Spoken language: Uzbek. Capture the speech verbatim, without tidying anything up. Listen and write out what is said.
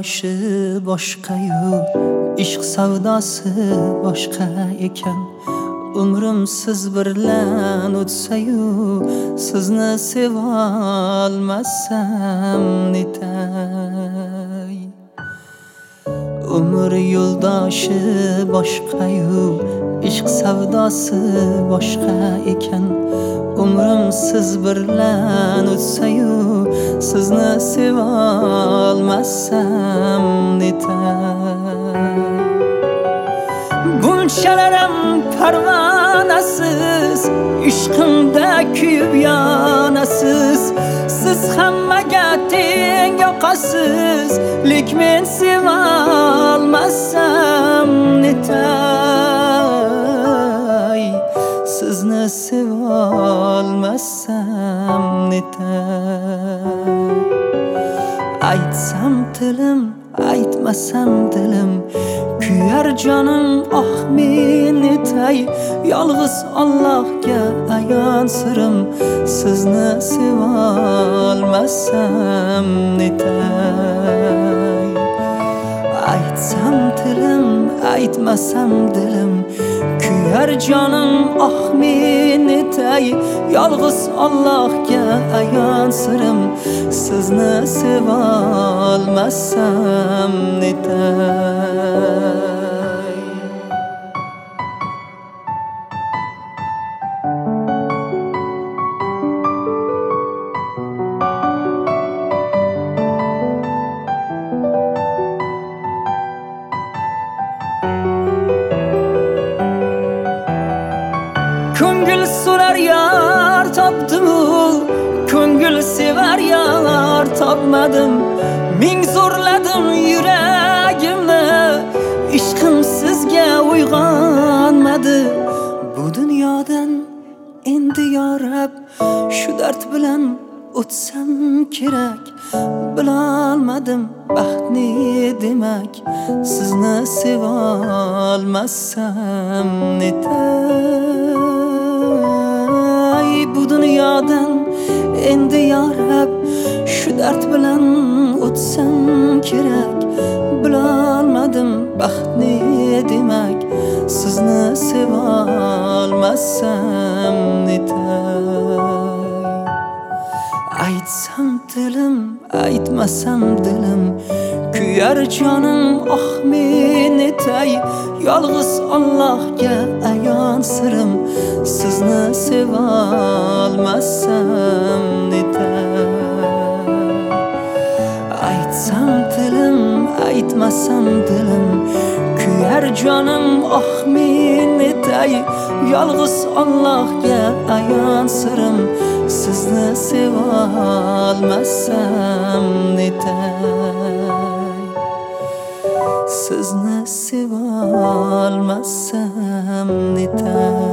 yo'ldoshi boshqa-yu, ishq savdosi boshqa ekan. Umrim siz bilan o'tsa-yu, sizni sevolmasam netay. Umr yo'ldoshi boshqa-yu, ishq savdosi boshqa ekan. Umrim siz bilan o'tsa-yu, sizni sevolmasam netay. Bunchalarim parvanasiz, ishqimda kuyib yonasiz. Siz hammaga teng yoqasiz, lek men sevolmasam netay. Sizni sevolmasam netay. Aytsam tilim, aytmasam dilim, kuyar jonim oh men netay. Yolg'iz Allohga ayon sirim, sizni sevolmasam netay. Aytsam tilim, aytmasam dilim, kuyar jonim oh men netay. Yolg'iz Allohga ayon sirim, sizni sevolmasam netay. Ko'ngil so'rar yar topdim-u, ko'ngil sevar yar topmadim. Ming zo'rladim yuragimni, ishqim sizga uyg'onmadi. Bu dunyodan endi yorab, shu dard bilan o'tsam kerak. Bilolmadim baxt ne demak, sizni sevolmasam netay. Bu dunyodan endi yorab, shu dard bilan o'tsam kerak. Bilolmadim baxt ne demak, sizni sevolmasam netay. Aytsam tilim, aytmasam dilim, kuyar jonim oh men netay. Yolg'iz Allohga ayon sirim, sizni sevolmasam netay. Aytsam tilim, aytmasam dilim, kuyar jonim oh men netay. Yolg'iz Allohga ayon sirim, sizni sevolmasam netay. Sizni sevolmasam netay.